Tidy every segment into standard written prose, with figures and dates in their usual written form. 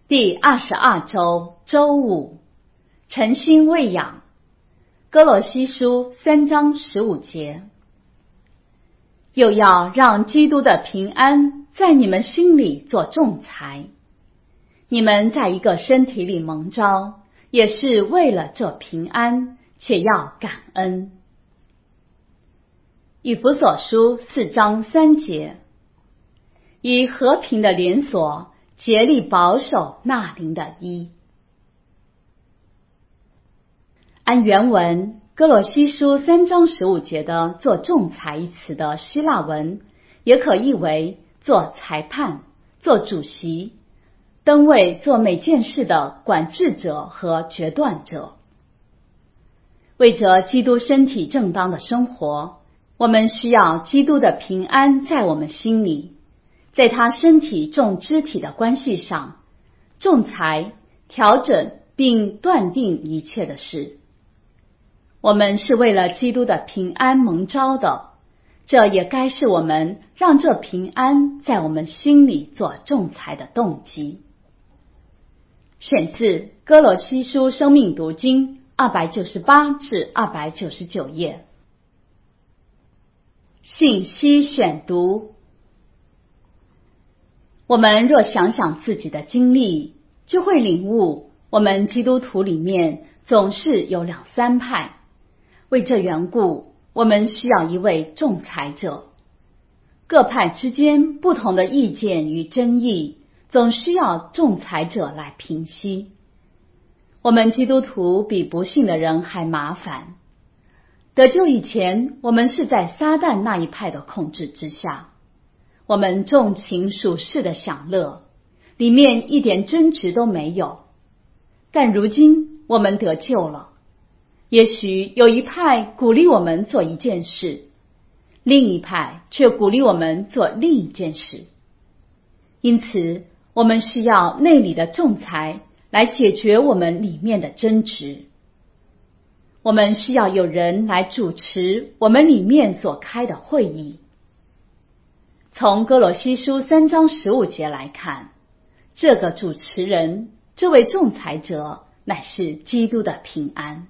第22周周五，诚心喂养。哥罗西书3章15节，又要让基督的平安在你们心里做仲裁。你们在一个身体里蒙召，也是为了这平安，且要感恩。以弗所书4章3节，以和平的连锁竭力保守那灵的衣。按原文哥罗西书3章15节的做仲裁一词的希腊文，也可译为做裁判、做主席，登位做每件事的管制者和决断者。为着基督身体正当的生活，我们需要基督的平安在我们心里，在他身体众肢体的关系上仲裁、调整并断定一切的事。我们是为了基督的平安蒙召的，这也该是我们让这平安在我们心里做仲裁的动机。选自哥罗西书生命读经298至299页。信息选读。我们若想想自己的经历，就会领悟我们基督徒里面总是有两三派。为这缘故，我们需要一位仲裁者。各派之间不同的意见与争议，总需要仲裁者来平息。我们基督徒比不信的人还麻烦。得救以前，我们是在撒旦那一派的控制之下，我们纵情属世的享乐，里面一点真值都没有。但如今我们得救了，也许有一派鼓励我们做一件事，另一派却鼓励我们做另一件事。因此，我们需要内里的仲裁来解决我们里面的争执。我们需要有人来主持我们里面所开的会议。从哥罗西书3章15节来看，这个主持人，这位仲裁者，乃是基督的平安。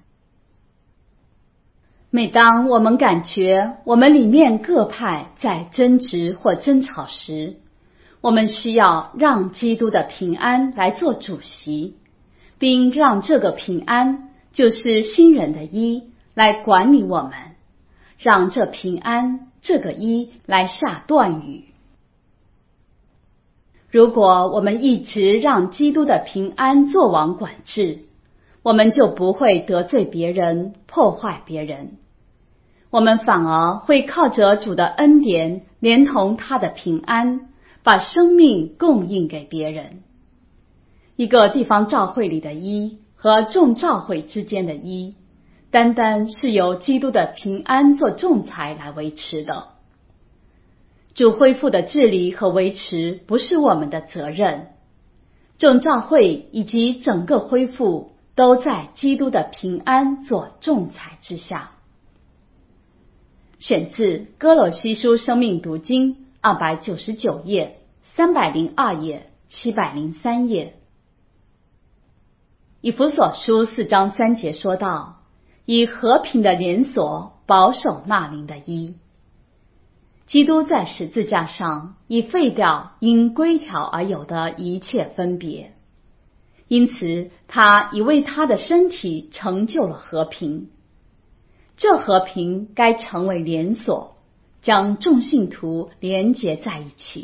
每当我们感觉我们里面各派在争执或争吵时，我们需要让基督的平安来做主席，并让这个平安，就是新人的衣，来管理我们，让这平安，这个衣来下断语。如果我们一直让基督的平安做王管制，我们就不会得罪别人，破坏别人。我们反而会靠着主的恩典，连同他的平安，把生命供应给别人。一个地方教会里的衣和众教会之间的衣，单单是由基督的平安做仲裁来维持的。主恢复的治理和维持不是我们的责任，众教会以及整个恢复都在基督的平安做仲裁之下。选自哥罗西书生命读经299页、302页、703页。以弗所书4章3节说道，以和平的连锁保守那灵的衣。基督在十字架上已废掉因规条而有的一切分别，因此他已为他的身体成就了和平。这和平该成为连锁，将众信徒连结在一起。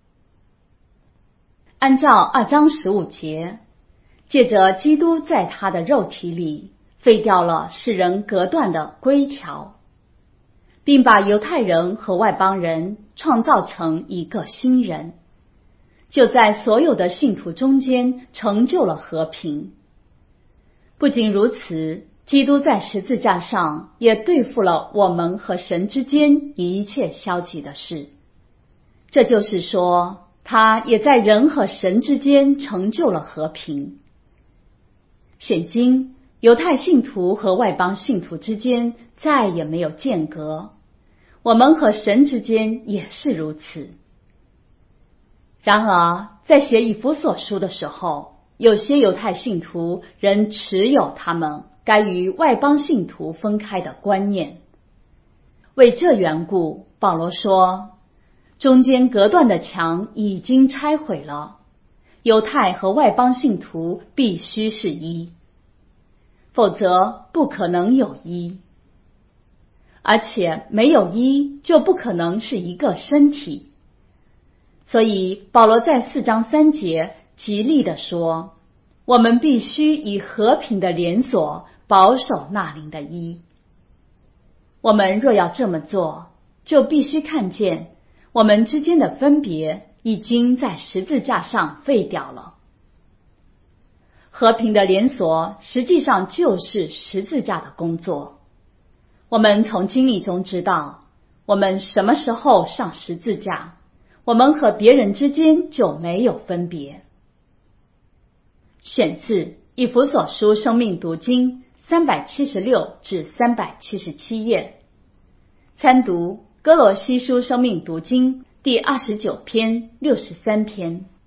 按照2章15节，借着基督在他的肉体里废掉了使人隔断的规条，并把犹太人和外邦人创造成一个新人，就在所有的信徒中间成就了和平。不仅如此，基督在十字架上也对付了我们和神之间一切消极的事。这就是说，他也在人和神之间成就了和平。现今，犹太信徒和外邦信徒之间再也没有间隔，我们和神之间也是如此。然而，在写以弗所书的时候， 有些犹太信徒仍持有他们该与外邦信徒分开的观念。为这缘故，保罗说，中间隔断的墙已经拆毁了，犹太和外邦信徒必须是一，否则不可能有一。而且没有一就不可能是一个身体。所以保罗在4章3节极力地说，我们必须以和平的连锁保守那灵的一。我们若要这么做，就必须看见我们之间的分别已经在十字架上废掉了。和平的连锁实际上就是十字架的工作。我们从经历中知道，我们什么时候上十字架，我们和别人之间就没有分别。选自以弗所书生命读经376至377页，参读哥罗西书生命读经第29篇63篇。